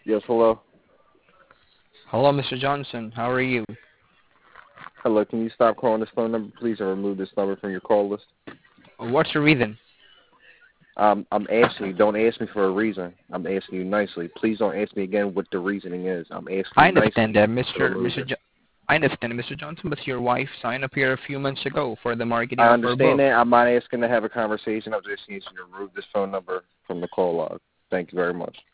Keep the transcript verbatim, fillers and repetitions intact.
Yes, hello. Hello, Mister Johnson. How are you? Hello, can you stop calling this phone number, please, and remove this number from your call list? What's the reason? Um, I'm asking you. Don't ask me for a reason. I'm asking you nicely. Please don't ask me again what the reasoning is. I'm asking I you understand nicely that, to Mister remove Mister this. Jo- I understand, Mister Johnson, but your wife signed up here a few months ago for the marketing I of her understand book. that. I'm not asking to have a conversation. I'm just asking you to remove this phone number from the call log. Thank you very much.